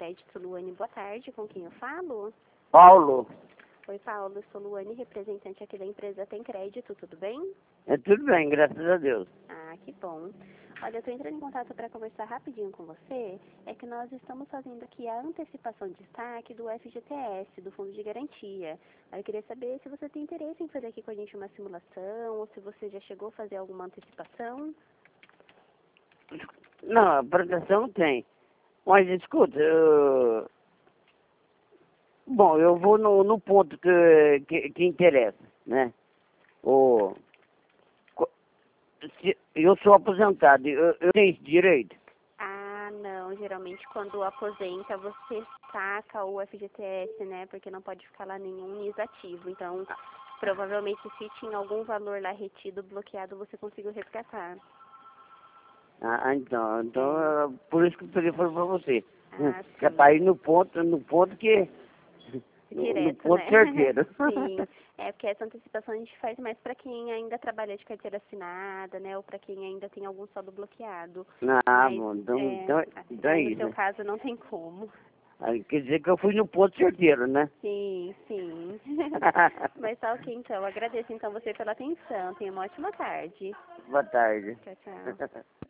Crédito. Luane, boa tarde. Com quem eu falo? Paulo, Oi, Paulo. Eu sou Luane, representante aqui da empresa Tem Crédito. Tudo bem? tudo bem, graças a Deus. Ah, que bom. Olha, eu estou entrando em contato para conversar rapidinho com você. É que nós estamos fazendo aqui a antecipação de destaque do FGTS, do Fundo de Garantia. Aí eu queria saber se você tem interesse em fazer aqui com a gente uma simulação, ou se você já chegou a fazer alguma antecipação. Não, a proteção tem. Mas escuta, bom, eu vou no ponto que interessa, né? O, co- eu sou aposentado, eu tenho esse direito. Ah, não. Geralmente quando aposenta você saca o FGTS, né? Porque não pode ficar lá nenhum NIS ativo. Então, provavelmente se tinha algum valor lá retido, bloqueado, você conseguiu resgatar. Então, por isso que eu falei pra você. Ah, Que é pra ir sim. no ponto que, no Direto, ponto né? certeiro. Sim. É porque essa antecipação a gente faz mais para quem ainda trabalha de carteira assinada, né? Ou para quem ainda tem algum saldo bloqueado. Ah, Mas, bom, é, então é aí no isso, seu né? caso não tem como. Aí quer dizer que eu fui no ponto certeiro, né? Sim, sim. Mas tá ok, então. Agradeço, então, você pela atenção. Tenha uma ótima tarde. Boa tarde. Tchau, tchau.